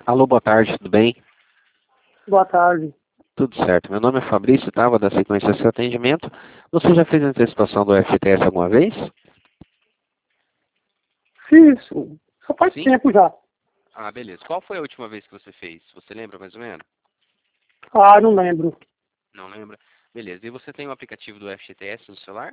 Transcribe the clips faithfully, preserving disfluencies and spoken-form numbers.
Alô, boa tarde, tudo bem? Boa tarde. Tudo certo. Meu nome é Fabrício, tá? Vou dar sequência ao seu atendimento. Você já fez a antecipação do F G T S alguma vez? Fiz, só faz Sim? tempo já. Ah, beleza. Qual foi a última vez que você fez? Você lembra mais ou menos? Ah, não lembro. Não lembra? Beleza. E você tem o aplicativo do F G T S no celular?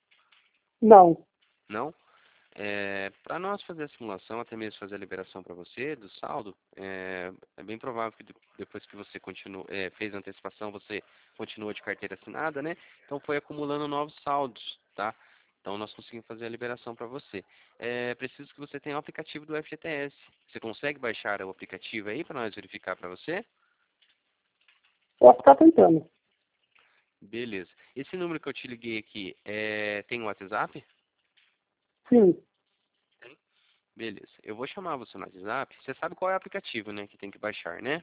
Não. Não? É, para nós fazer a simulação, até mesmo fazer a liberação para você do saldo, é, é bem provável que de- depois que você continua, é, fez a antecipação, você continua de carteira assinada, né? Então foi acumulando novos saldos, tá? Então nós conseguimos fazer a liberação para você. É preciso que você tenha o aplicativo do F G T S. Você consegue baixar o aplicativo aí para nós verificar para você? Posso estar tentando. Beleza. Esse número que eu te liguei aqui, é, tem um WhatsApp? Sim. Beleza. Eu vou chamar você no WhatsApp. Você sabe qual é o aplicativo, né, que tem que baixar, né?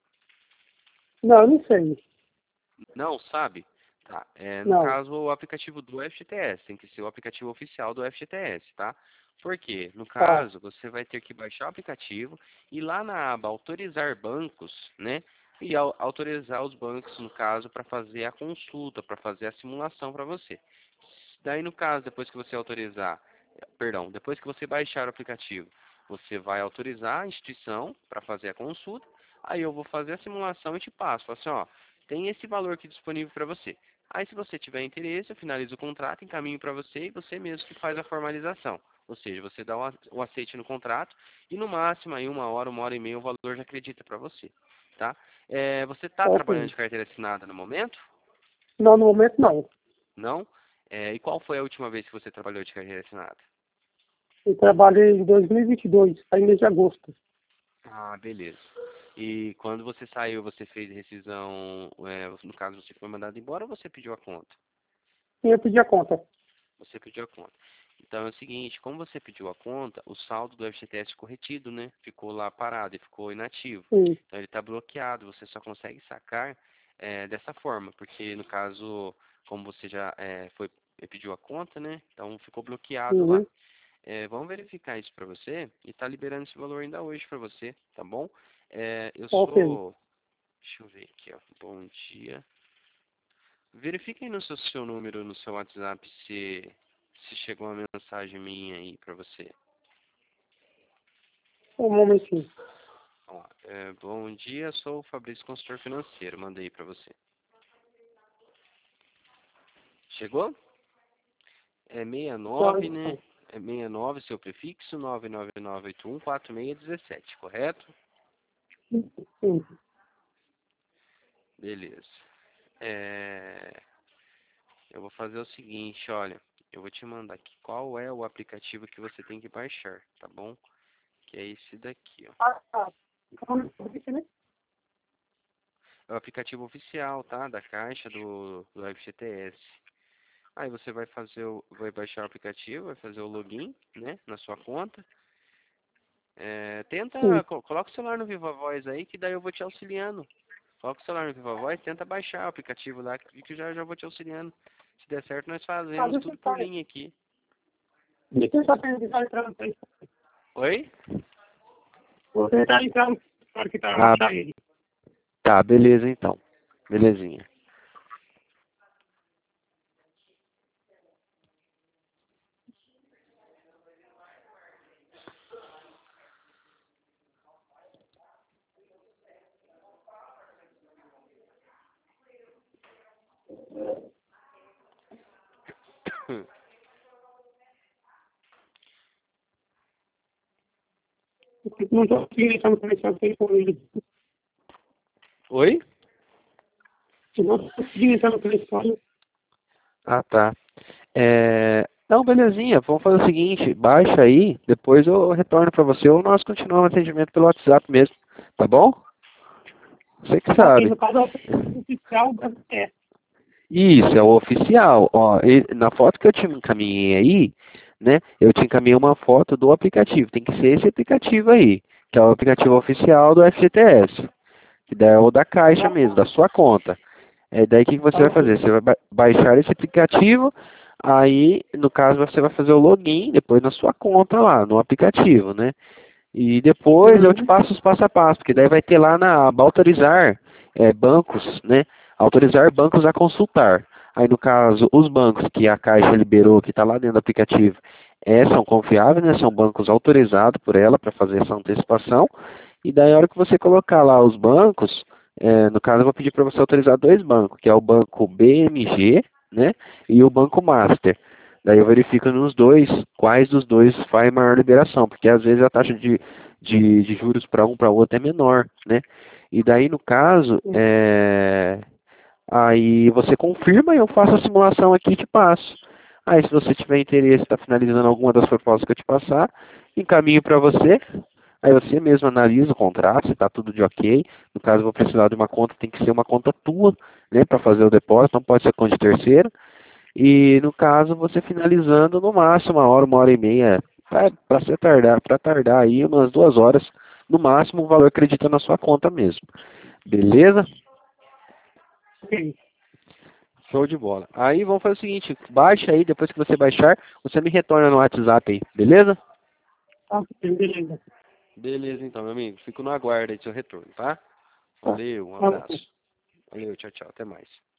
Não, eu não sei. Não, sabe? Tá. É, no Não. caso, o aplicativo do F G T S. Tem que ser o aplicativo oficial do F G T S, tá? Por quê? No Tá. caso, você vai ter que baixar o aplicativo e lá na aba autorizar bancos, né? E au- autorizar os bancos, no caso, para fazer a consulta, para fazer a simulação para você. Daí, no caso, depois que você autorizar, perdão, depois que você baixar o aplicativo, você vai autorizar a instituição para fazer a consulta. Aí eu vou fazer a simulação e te passo. Falo assim, ó, tem esse valor aqui disponível para você. Aí, se você tiver interesse, eu finalizo o contrato, encaminho para você e você mesmo que faz a formalização. Ou seja, você dá o a- o aceite no contrato e no máximo aí uma hora, uma hora e meia o valor já acredita para você, tá? É, você está trabalhando Ok. de carteira assinada no momento? Não, no momento não. Não? É, e qual foi a última vez que você trabalhou de carteira assinada? Eu trabalhei em dois mil e vinte e dois, tá em mês de agosto. Ah, beleza. E quando você saiu, você fez rescisão, é, no caso você foi mandado embora ou você pediu a conta? E eu pedi a conta. Você pediu a conta. Então é o seguinte, como você pediu a conta, o saldo do F G T S ficou retido, né? Ficou lá parado e ficou inativo. Sim. Então ele está bloqueado, você só consegue sacar é, dessa forma, porque no caso, como você já é, foi, pediu a conta, né? Então ficou bloqueado lá. Uhum. É, vamos verificar isso para você e está liberando esse valor ainda hoje para você, tá bom? É, eu Ok. sou... Deixa eu ver aqui, ó. Bom dia. Verifique aí no seu, seu número, no seu WhatsApp, se, se chegou uma mensagem minha aí para você. Um momentinho. Ó, é, bom dia, sou o Fabrício, consultor financeiro. Mandei para você. Chegou? É sessenta e nove, né? Então, É sessenta e nove, seu prefixo, nove nove nove oito um quatro seis um sete, correto? sim. Beleza. É, eu vou fazer o seguinte, olha. Eu vou te mandar aqui qual é o aplicativo que você tem que baixar, tá bom? Que é esse daqui, ó. Ah, tá. Então, né? É o aplicativo oficial, tá? Da Caixa do, do F G T S. Aí você vai fazer o, vai baixar o aplicativo, vai fazer o login, né? Na sua conta. É, Sim. tenta, co- coloca o celular no Viva Voz aí, que daí eu vou te auxiliando. Coloca o celular no Viva Voz, tenta baixar o aplicativo lá, que que eu já, já vou te auxiliando. Se der certo, nós Ah, fazemos deixa eu tudo tentar. por linha aqui. Deixa eu tentar entrar no telefone. Oi? Vou tentar entrar no telefone que tá Ah, baixar ele. tá, beleza então. Belezinha. Não tô conseguindo entrar no telefone. Oi? Não tô conseguindo entrar no telefone. Ah, tá. É... Não, belezinha. Vamos fazer o seguinte, baixa aí, depois eu retorno para você ou nós continuamos o atendimento pelo WhatsApp mesmo, tá bom? Você que Ok, sabe. no caso é o oficial da é. Isso, é o oficial. Ó, e na foto que eu te encaminhei aí, né? Eu te encaminhei uma foto do aplicativo. Tem que ser esse aplicativo aí, que é o aplicativo oficial do F G T S, que daí é o da Caixa mesmo, da sua conta. É daí o que que você Tá vai ok. fazer? Você vai ba- baixar esse aplicativo, aí, no caso, você vai fazer o login depois na sua conta lá, no aplicativo, né? E depois eu te Uhum. passo os passo a passo, porque daí vai ter lá na aba autorizar é, bancos, né? Autorizar bancos a consultar. Aí no caso, os bancos que a Caixa liberou, que está lá dentro do aplicativo, é, são confiáveis, né? São bancos autorizados por ela para fazer essa antecipação. E daí a hora que você colocar lá os bancos, é, no caso eu vou pedir para você autorizar dois bancos, que é o banco B M G, né? E o banco Master. Daí eu verifico nos dois quais dos dois faz maior liberação, porque às vezes a taxa de, de, de juros para um para o outro é menor, né? E daí no caso, é, aí você confirma e eu faço a simulação aqui e te passo. Aí se você tiver interesse, está finalizando alguma das propostas que eu te passar, encaminho para você. Aí você mesmo analisa o contrato, se está tudo de ok. No caso, eu vou precisar de uma conta, tem que ser uma conta tua, né, para fazer o depósito, não pode ser conta de terceiro. E no caso, você finalizando no máximo uma hora, uma hora e meia, para você tardar, para tardar aí umas duas horas, no máximo o valor acredita na sua conta mesmo. Beleza? Ok. Show de bola. Aí vamos fazer o seguinte, baixa aí, depois que você baixar, você me retorna no WhatsApp aí, beleza? Ok, beleza. Beleza então, meu amigo. Fico no aguardo aí do seu retorno, tá? Tá. Valeu, um Ok. abraço. Valeu, tchau, tchau, até mais.